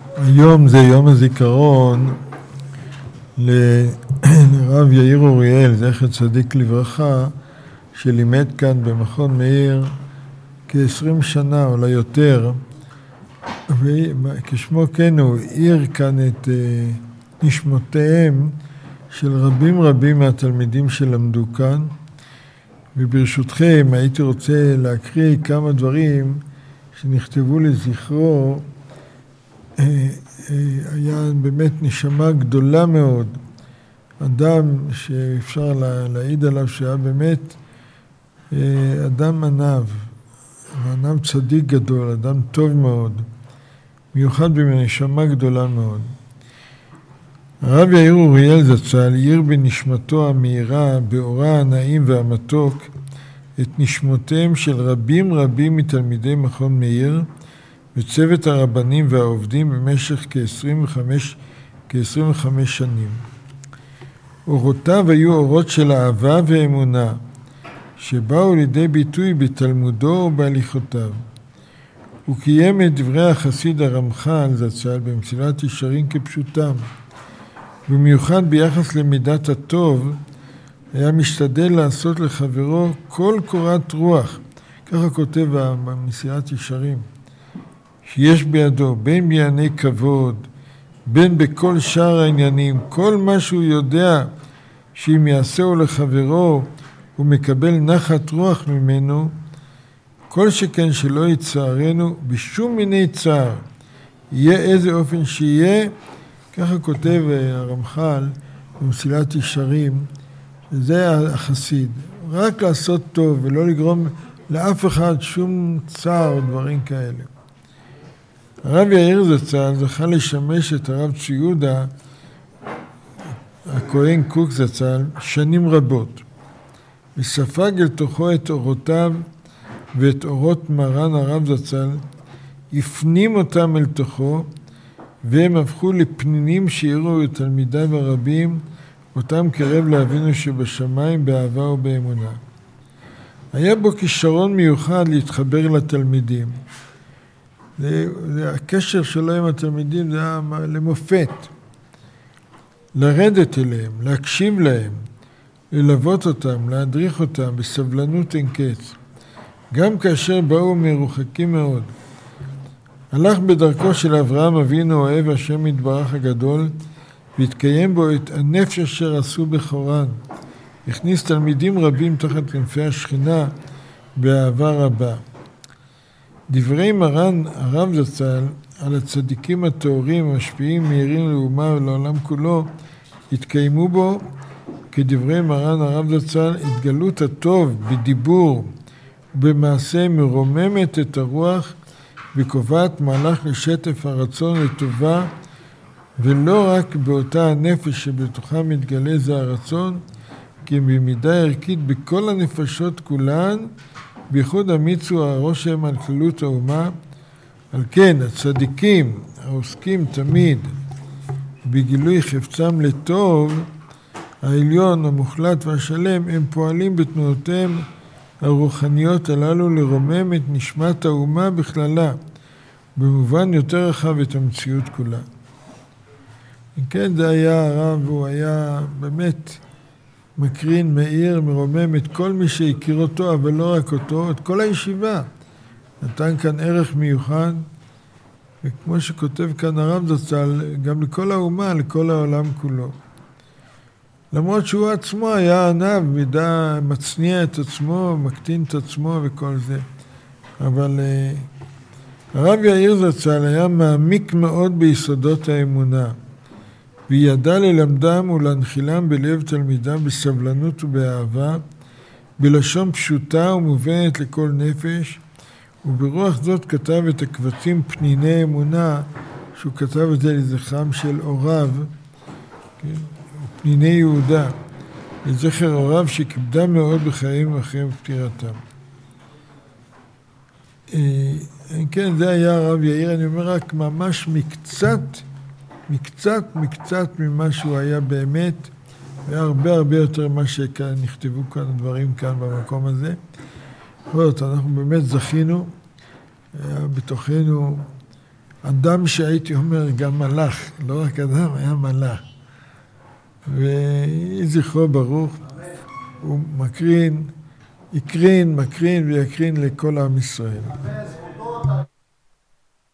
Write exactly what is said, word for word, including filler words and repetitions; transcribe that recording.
היום זה יום הזיכרון לרב יאיר אוריאל, זכר צדיק לברכה, שלימד כאן במכון מאיר כ-עשרים שנה, אולי יותר, וכשמו כן הוא העיר כאן את נשמותיהם של רבים רבים מהתלמידים שלמדו כאן, וברשותכם הייתי רוצה להקריא כמה דברים שנכתבו לזכרו. היה באמת נשמה גדולה מאוד, אדם שאפשר להעיד עליו שהיה באמת אדם ענב, אדם צדיק גדול, אדם טוב מאוד, מיוחד בנשמה גדולה מאוד. הרב יאיר אוריאל זצ"ל העיר בנשמתו המהירה, באורה הנעים והמתוק, את נשמותיהם של רבים רבים מתלמידי מכון מאיר וצוות הרבנים והעובדים במשך כ-עשרים וחמש, כ-עשרים וחמש שנים. אורותיו היו אורות של אהבה ואמונה, שבאו לידי ביטוי בתלמודו ובהליכותיו. הוא קיים את דברי החסיד הרמח"ל זצ"ל במסילת ישרים כפשוטם, במיוחד ביחס למידת הטוב, היה משתדל לעשות לחברו כל קורת רוח, ככה כותב במסילת ישרים, שיש בידו, בין בענייני כבוד, בין בכל שאר העניינים, כל מה שהוא יודע שאם יעשהו לחברו, הוא מקבל נחת רוח ממנו, כל שכן שלא יצערנו בשום מיני צער, יהיה איזה אופן שיהיה, ככה כותב הרמח"ל במסילת ישרים, וזה החסיד, רק לעשות טוב ולא לגרום לאף אחד שום צער או דברים כאלה. הרב יאיר זצ"ל זכה לשמש את הרב צבי יהודה הכהן קוק זצ"ל שנים רבות, וספג אל תוכו את אורותיו ואת אורות מרן הרב זצ"ל, הפנים אותם אל תוכו, והם הפכו לפנינים שהראו את תלמידיו הרבים, אותם קרב לאבינו שבשמיים באהבה ובאמונה. היה בו כישרון מיוחד להתחבר לתלמידים. זה, זה, הקשר שלו עם התלמידים זה היה למופת. לרדת אליהם, להקשיב להם, ללוות אותם, להדריך אותם בסבלנות אין קץ. גם כאשר באו מרוחקים מאוד. הלך בדרכו של אברהם אבינו אוהב השם יתברך הגדול, והתקיים בו את הנפש אשר עשו בחורן. הכניס תלמידים רבים תחת כנפי השכינה באהבה רבה. דברי מרן הרב זצ"ל על הצדיקים הטהורים המשפיעים מהירים לאומה ולעולם כולו, התקיימו בו כדברי מרן הרב זצ"ל, התגלות הטוב בדיבור ובמעשה מרוממת את הרוח וקובעת מהלך לשטף הרצון לטובה, ולא רק באותה הנפש שבתוכה מתגלה זה הרצון, כי במידה ערכית בכל הנפשות כולן, בייחוד אמיצו הרושם על כללות האומה. על כן הצדיקים העוסקים תמיד בגילוי חפצם לטוב, העליון המוחלט והשלם, הם פועלים בתנועותיהם הרוחניות הללו לרומם את נשמת האומה בכללה, במובן יותר רחב את המציאות כולה. כן, זה היה הרב, הוא היה באמת מקרין, מאיר, מרומם את כל מי שהכיר אותו, אבל לא רק אותו, את כל הישיבה. נתן כאן ערך מיוחד, וכמו שכותב כאן הרב זצ"ל, גם לכל האומה, לכל העולם כולו. למרות שהוא עצמו היה ענב, מידה מצניע את עצמו, מקטין את עצמו וכל זה. אבל uh, הרב יאיר זצ"ל היה מעמיק מאוד ביסודות האמונה, וידע ללמדם ולהנחילם בלב תלמידם בסבלנות ובאהבה, בלשון פשוטה ומובנת לכל נפש, וברוח זאת כתב את הקבצים פניני אמונה, שהוא כתב את זה לזכרם של הוריו, כן? פניני יהודה, לזכר הוריו שכיבדה מאוד בחיים אחרי פטירתם. כן, זה היה הרב יאיר, אני אומר רק ממש מקצת, מקצת, מקצת ממה שהוא היה באמת, היה הרבה הרבה יותר מה שנכתבו כאן דברים כאן במקום הזה. אנחנו באמת זכינו, היה בתוכנו אדם שהייתי אומר גם מלאך, לא רק אדם, היה מלאך. ויהי זכרו ברוך, הוא מקרין, יקרין, מקרין ויקרין לכל עם ישראל.